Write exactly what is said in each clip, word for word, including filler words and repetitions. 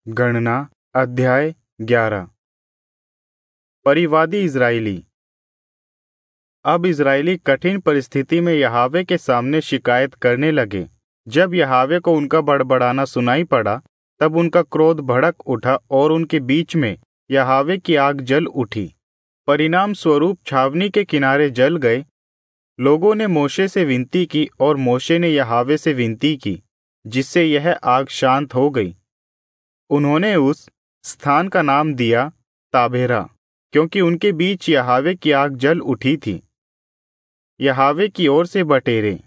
गणना अध्याय ग्यारह। परिवादी इज़राइली। अब इज़राइली कठिन परिस्थिति में यहोवा के सामने शिकायत करने लगे। जब यहोवा को उनका बड़बड़ाना सुनाई पड़ा, तब उनका क्रोध भड़क उठा और उनके बीच में यहोवा की आग जल उठी। परिणाम स्वरूप छावनी के किनारे जल गए। लोगों ने मोशे से विनती की और मोशे ने यहोवा से विनती की, जिससे यह आग शांत हो गई। उन्होंने उस स्थान का नाम दिया ताबेरा, क्योंकि उनके बीच यहोवा की आग जल उठी थी। यहोवा की ओर से बटेरे।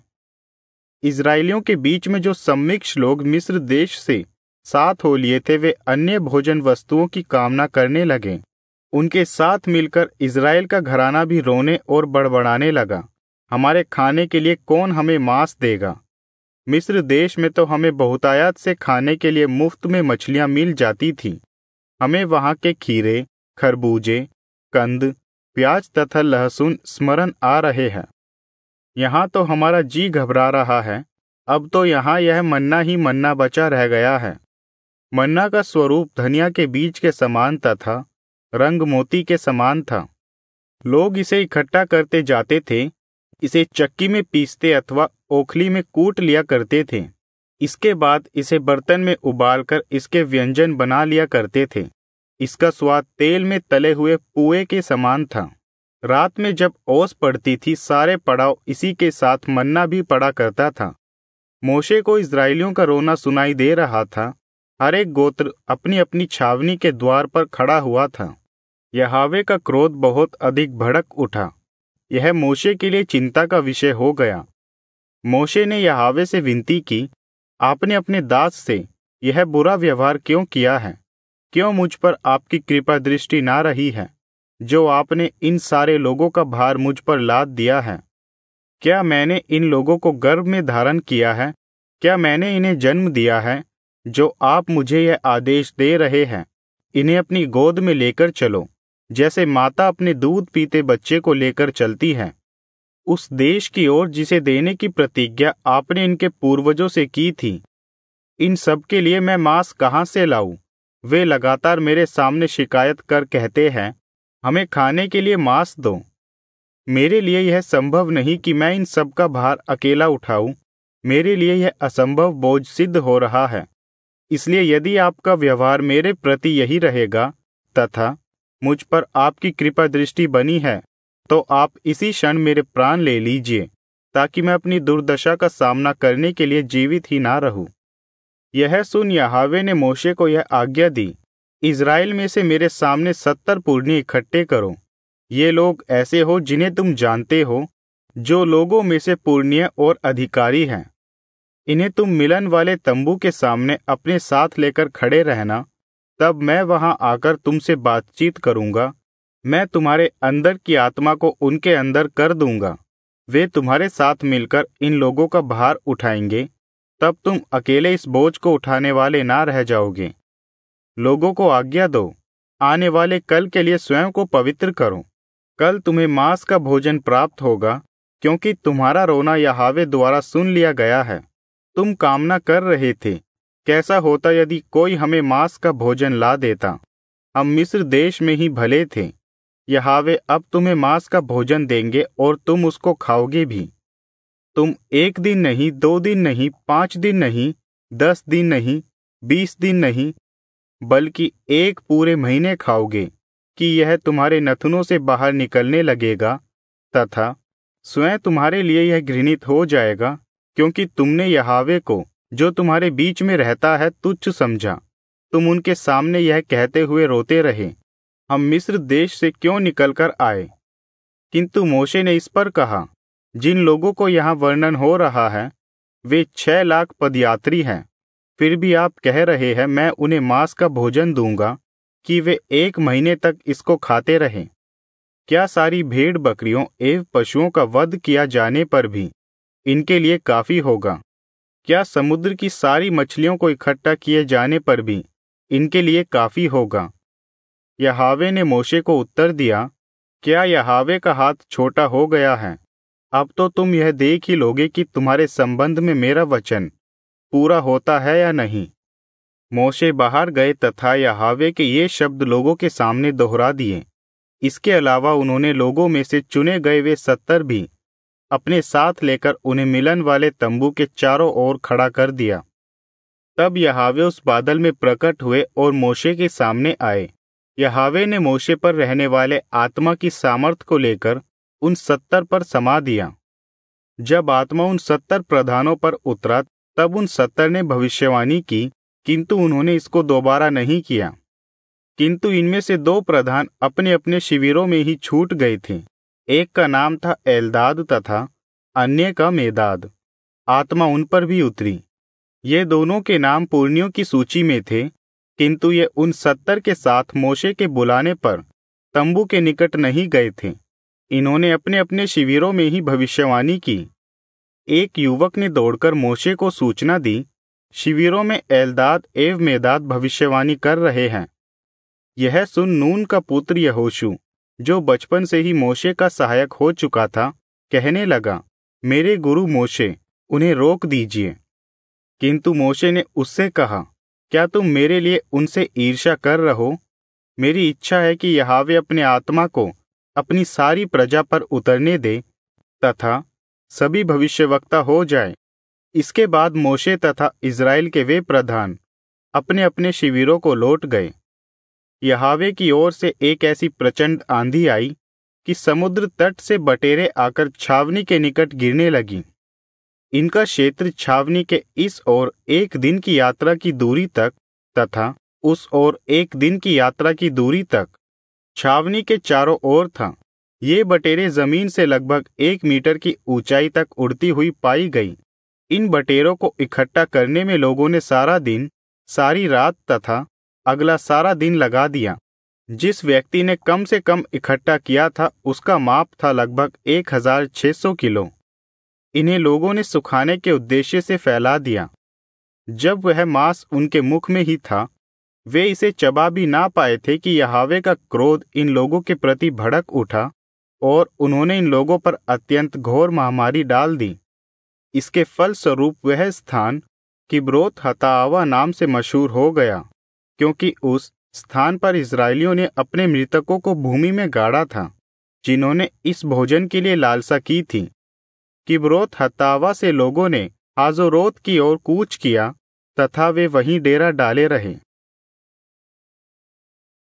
इज़राइलियों के बीच में जो सम्मिक्ष लोग मिस्र देश से साथ हो लिए थे, वे अन्य भोजन वस्तुओं की कामना करने लगे। उनके साथ मिलकर इज़राइल का घराना भी रोने और बड़बड़ाने लगा, हमारे खाने के लिए कौन हमें मांस देगा? मिस्र देश में तो हमें बहुतायत से खाने के लिए मुफ्त में मछलियां मिल जाती थी। हमें वहां के खीरे, खरबूजे, कंद, प्याज तथा लहसुन स्मरण आ रहे हैं। यहाँ तो हमारा जी घबरा रहा है। अब तो यहाँ यह मन्ना ही मन्ना बचा रह गया है। मन्ना का स्वरूप धनिया के बीज के समान तथा रंग मोती के समान था। लोग इसे इकट्ठा करते जाते थे, इसे चक्की में पीसते अथवा ओखली में कूट लिया करते थे। इसके बाद इसे बर्तन में उबालकर इसके व्यंजन बना लिया करते थे। इसका स्वाद तेल में तले हुए पुए के समान था। रात में जब ओस पड़ती थी, सारे पड़ाव इसी के साथ मन्ना भी पड़ा करता था। मोशे को इज़राइलियों का रोना सुनाई दे रहा था। हर एक गोत्र अपनी अपनी छावनी के द्वार पर खड़ा हुआ था। यहोवा का क्रोध बहुत अधिक भड़क उठा। यह मोशे के लिए चिंता का विषय हो गया। मोशे ने यहोवा से विनती की, आपने अपने दास से यह बुरा व्यवहार क्यों किया है? क्यों मुझ पर आपकी कृपा दृष्टि ना रही है, जो आपने इन सारे लोगों का भार मुझ पर लाद दिया है? क्या मैंने इन लोगों को गर्भ में धारण किया है? क्या मैंने इन्हें जन्म दिया है, जो आप मुझे यह आदेश दे रहे हैं, इन्हें अपनी गोद में लेकर चलो, जैसे माता अपने दूध पीते बच्चे को लेकर चलती है, उस देश की ओर जिसे देने की प्रतिज्ञा आपने इनके पूर्वजों से की थी? इन सब के लिए मैं मांस कहाँ से लाऊं? वे लगातार मेरे सामने शिकायत कर कहते हैं, हमें खाने के लिए मांस दो। मेरे लिए यह संभव नहीं कि मैं इन सब का भार अकेला उठाऊं। मेरे लिए यह असंभव बोझ सिद्ध हो रहा है। इसलिए यदि आपका व्यवहार मेरे प्रति यही रहेगा तथा मुझ पर आपकी कृपा दृष्टि बनी है, तो आप इसी क्षण मेरे प्राण ले लीजिए, ताकि मैं अपनी दुर्दशा का सामना करने के लिए जीवित ही ना रहूं। यह सुन यहोवा ने मोशे को यह आज्ञा दी, इज़राइल में से मेरे सामने सत्तर पुरनिये इकट्ठे करो। ये लोग ऐसे हो जिन्हें तुम जानते हो, जो लोगों में से पुरनिये और अधिकारी हैं। इन्हें तुम मिलन वाले तंबू के सामने अपने साथ लेकर खड़े रहना। तब मैं वहां आकर तुमसे बातचीत करूंगा। मैं तुम्हारे अंदर की आत्मा को उनके अंदर कर दूंगा। वे तुम्हारे साथ मिलकर इन लोगों का भार उठाएंगे। तब तुम अकेले इस बोझ को उठाने वाले ना रह जाओगे। लोगों को आज्ञा दो, आने वाले कल के लिए स्वयं को पवित्र करो। कल तुम्हें मांस का भोजन प्राप्त होगा, क्योंकि तुम्हारा रोना यहोवा द्वारा सुन लिया गया है। तुम कामना कर रहे थे, कैसा होता यदि कोई हमें मांस का भोजन ला देता। हम मिस्र देश में ही भले थे। यहोवा अब तुम्हें मांस का भोजन देंगे और तुम उसको खाओगे भी। तुम एक दिन नहीं, दो दिन नहीं, पांच दिन नहीं, दस दिन नहीं, बीस दिन नहीं, बल्कि एक पूरे महीने खाओगे, कि यह तुम्हारे नथुनों से बाहर निकलने लगेगा तथा स्वयं तुम्हारे लिए यह घृणित हो जाएगा, क्योंकि तुमने यहोवा को, जो तुम्हारे बीच में रहता है, तुच्छ समझा। तुम उनके सामने यह कहते हुए रोते रहे, हम मिस्र देश से क्यों निकलकर आए? किंतु मोशे ने इस पर कहा, जिन लोगों को यहाँ वर्णन हो रहा है, वे छह लाख पदयात्री हैं। फिर भी आप कह रहे हैं, मैं उन्हें मांस का भोजन दूंगा, कि वे एक महीने तक इसको खाते रहें। क्या सारी भेड़ बकरियों एवं पशुओं का वध किया जाने पर भी इनके लिए काफी होगा? क्या समुद्र की सारी मछलियों को इकट्ठा किए जाने पर भी इनके लिए काफी होगा? यहोवा ने मोशे को उत्तर दिया, क्या यहोवा का हाथ छोटा हो गया है? अब तो तुम यह देख ही लोगे कि तुम्हारे संबंध में मेरा वचन पूरा होता है या नहीं। मोशे बाहर गए तथा यहोवा के ये शब्द लोगों के सामने दोहरा दिए। इसके अलावा उन्होंने लोगों में से चुने गए वे सत्तर भी अपने साथ लेकर उन्हें मिलन वाले तंबू के चारों ओर खड़ा कर दिया। तब यहोवा उस बादल में प्रकट हुए और मोशे के सामने आए। यहोवा ने मोशे पर रहने वाले आत्मा की सामर्थ को लेकर उन सत्तर पर समा दिया। जब आत्मा उन सत्तर प्रधानों पर उतरा तब उन सत्तर ने भविष्यवाणी की, किंतु उन्होंने इसको दोबारा नहीं किया। किंतु इनमें से दो प्रधान अपने अपने शिविरों में ही छूट गए थे। एक का नाम था एल्दाद तथा अन्य का मेदाद। आत्मा उन पर भी उतरी। ये दोनों के नाम पुरनियों की सूची में थे, किंतु ये उन सत्तर के साथ मोशे के बुलाने पर तंबू के निकट नहीं गए थे। इन्होंने अपने अपने शिविरों में ही भविष्यवाणी की। एक युवक ने दौड़कर मोशे को सूचना दी, शिविरों में एल्दाद एवं मेदाद भविष्यवाणी कर रहे हैं। यह सुन नून का पुत्र यहोशू, जो बचपन से ही मोशे का सहायक हो चुका था, कहने लगा, मेरे गुरु मोशे, उन्हें रोक दीजिए। किंतु मोशे ने उससे कहा, क्या तुम मेरे लिए उनसे ईर्ष्या कर रहो? मेरी इच्छा है कि यहोवा अपने आत्मा को अपनी सारी प्रजा पर उतरने दे तथा सभी भविष्यवक्ता हो जाए। इसके बाद मोशे तथा इज़राइल के वे प्रधान अपने अपने शिविरों को लौट गए। यहोवा की ओर से एक ऐसी प्रचंड आंधी आई कि समुद्र तट से बटेरें आकर छावनी के निकट गिरने लगी। इनका क्षेत्र छावनी के इस ओर एक दिन की यात्रा की दूरी तक तथा उस ओर एक दिन की यात्रा की दूरी तक छावनी के चारों ओर था। ये बटेरें जमीन से लगभग एक मीटर की ऊंचाई तक उड़ती हुई पाई गई। इन बटेरों को इकट्ठा करने में लोगों ने सारा दिन, सारी रात तथा अगला सारा दिन लगा दिया। जिस व्यक्ति ने कम से कम इकट्ठा किया था उसका माप था लगभग एक हजार छह सौ किलो। इन्हें लोगों ने सुखाने के उद्देश्य से फैला दिया। जब वह मांस उनके मुख में ही था, वे इसे चबा भी ना पाए थे कि यहोवा का क्रोध इन लोगों के प्रति भड़क उठा और उन्होंने इन लोगों पर अत्यंत घोर महामारी डाल दी। इसके फलस्वरूप वह स्थान किब्रोत हताआवा नाम से मशहूर हो गया, क्योंकि उस स्थान पर इस्राएलियों ने अपने मृतकों को भूमि में गाड़ा था, जिन्होंने इस भोजन के लिए लालसा की थी। किब्रोत हताआवा से लोगों ने हाजोरोत की ओर कूच किया तथा वे वहीं डेरा डाले रहे।